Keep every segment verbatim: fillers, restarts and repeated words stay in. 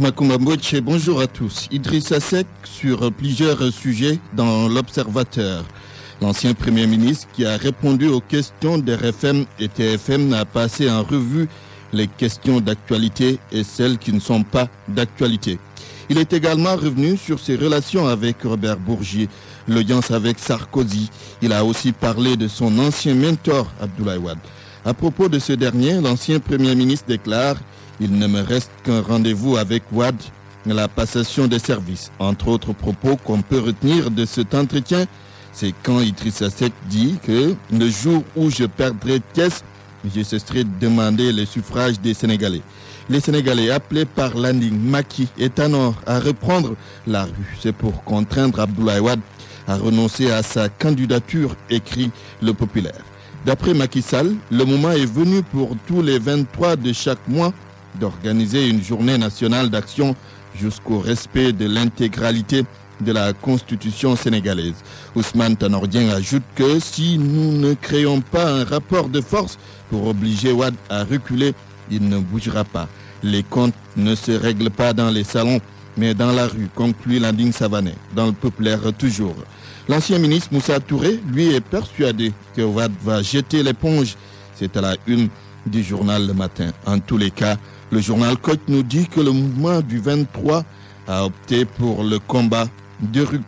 Macoumba Mbouche, bonjour à tous. Idrissa Seck sur plusieurs sujets dans l'Observateur. L'ancien Premier ministre qui a répondu aux questions d'R F M et T F M a passé en revue les questions d'actualité et celles qui ne sont pas d'actualité. Il est également revenu sur ses relations avec Robert Bourgi, l'audience avec Sarkozy. Il a aussi parlé de son ancien mentor, Abdoulaye Wade. À propos de ce dernier, l'ancien Premier ministre déclare « Il ne me reste qu'un rendez-vous avec Wade, la passation des services ». Entre autres propos qu'on peut retenir de cet entretien, c'est quand Idrissa Seck dit que le jour où je perdrai Thiès, je cesserai de demander le suffrage des Sénégalais. Les Sénégalais appelés par Landing, Macky et Tanor à reprendre la rue. C'est pour contraindre Abdoulaye Wade à renoncer à sa candidature, écrit le Populaire. D'après Macky Sall, le moment est venu pour tous les vingt-trois de chaque mois d'organiser une journée nationale d'action jusqu'au respect de l'intégralité de la Constitution sénégalaise. Ousmane Tanor Dieng ajoute que si nous ne créons pas un rapport de force pour obliger Wade à reculer, il ne bougera pas. Les comptes ne se règlent pas dans les salons, mais dans la rue, conclut Landing Savané, dans le Populaire toujours. L'ancien ministre Moussa Touré, lui, est persuadé que Wade va jeter l'éponge. C'est à la une du journal Le Matin. En tous les cas, le journal Coq nous dit que le mouvement du vingt-trois a opté pour le combat de rue.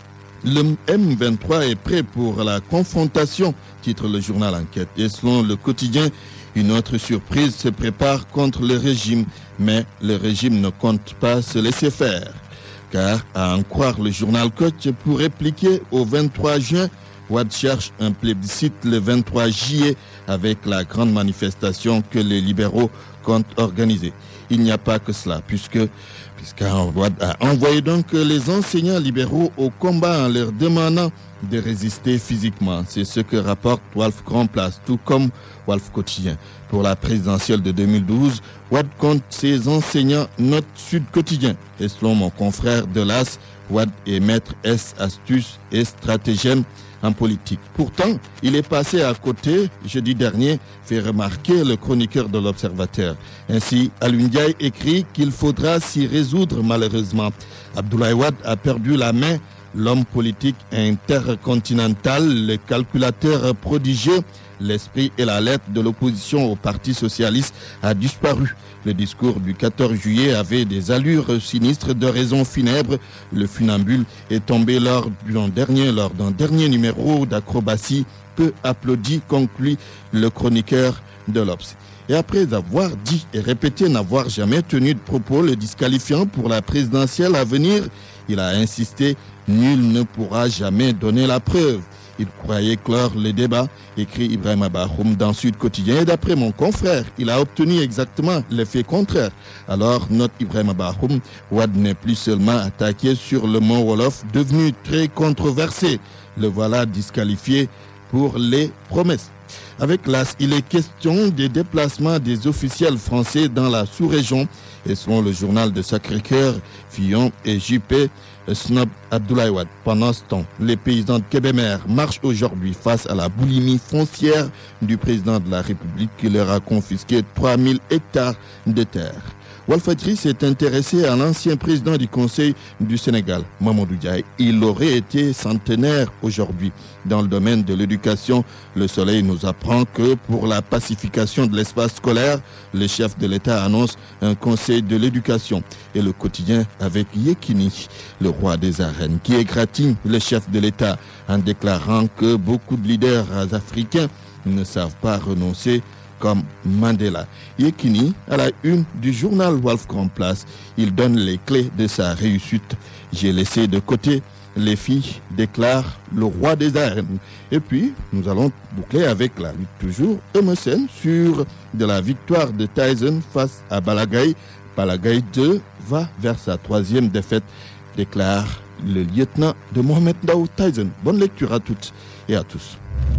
Le M vingt-trois est prêt pour la confrontation, titre le journal Enquête. Et selon le quotidien, une autre surprise se prépare contre le régime, mais le régime ne compte pas se laisser faire. Car, à en croire le journal Coach, pour répliquer au vingt-trois juin, Wade cherche un plébiscite le vingt-trois juillet avec la grande manifestation que les libéraux comptent organiser. Il n'y a pas que cela, puisque, puisqu'Wade a envoyé donc les enseignants libéraux au combat en leur demandant de résister physiquement. C'est ce que rapporte Walf Grand'Place, tout comme Walf Quotidien. Pour la présidentielle de deux mille douze, Wade compte ses enseignants, note Sud Quotidien. Et selon mon confrère de l'A S, Wade est maître S, astuce et stratagème en politique. Pourtant, il est passé à côté, jeudi dernier, fait remarquer le chroniqueur de l'Observateur. Ainsi, Alioune Ndiaye écrit qu'il faudra s'y résoudre malheureusement. Abdoulaye Wade a perdu la main. L'homme politique intercontinental, le calculateur prodigieux, l'esprit et la lettre de l'opposition au Parti socialiste a disparu. Le discours du quatorze juillet avait des allures sinistres de raison funèbre. Le funambule est tombé lors d'un dernier, lors d'un dernier numéro d'acrobatie peu applaudi, conclut le chroniqueur de l'Obs. Et après avoir dit et répété n'avoir jamais tenu de propos le disqualifiant pour la présidentielle à venir, il a insisté « Nul ne pourra jamais donner la preuve ». Il croyait clore le débat, écrit Ibrahim Abahoum dans Sud Quotidien. Et d'après mon confrère, il a obtenu exactement l'effet contraire. Alors, note Ibrahim Abahoum, Wade n'est plus seulement attaqué sur le mont Wolof, devenu très controversé. Le voilà disqualifié pour les promesses. Avec l'A S, il est question des déplacements des officiels français dans la sous-région. Et selon le journal de Sacré-Cœur, Fillon et J P snob Abdoulaye Wade. Pendant ce temps, les paysans de Kébémer marchent aujourd'hui face à la boulimie foncière du président de la République qui leur a confisqué trois mille hectares de terre. Walfadjri s'est intéressé à l'ancien président du Conseil du Sénégal, Mamadou Diaye. Il aurait été centenaire aujourd'hui. Dans le domaine de l'éducation, Le Soleil nous apprend que pour la pacification de l'espace scolaire, le chef de l'État annonce un conseil de l'éducation. Et le quotidien avec Yekini, le roi des arènes, qui égratigne le chef de l'État en déclarant que beaucoup de leaders africains ne savent pas renoncer comme Mandela. Yekini, à la une du journal Walf Grand'Place, il donne les clés de sa réussite. J'ai laissé de côté les filles, déclare le roi des arènes. Et puis, nous allons boucler avec la lutte toujours. Emerson sur de la victoire de Tyson face à Balagaï. Balagaï deux va vers sa troisième défaite, déclare le lieutenant de Mohamed Ndao Tyson. Bonne lecture à toutes et à tous.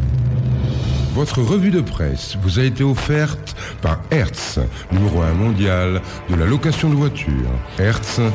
Votre revue de presse vous a été offerte par Hertz, numéro un mondial de la location de voitures. Hertz,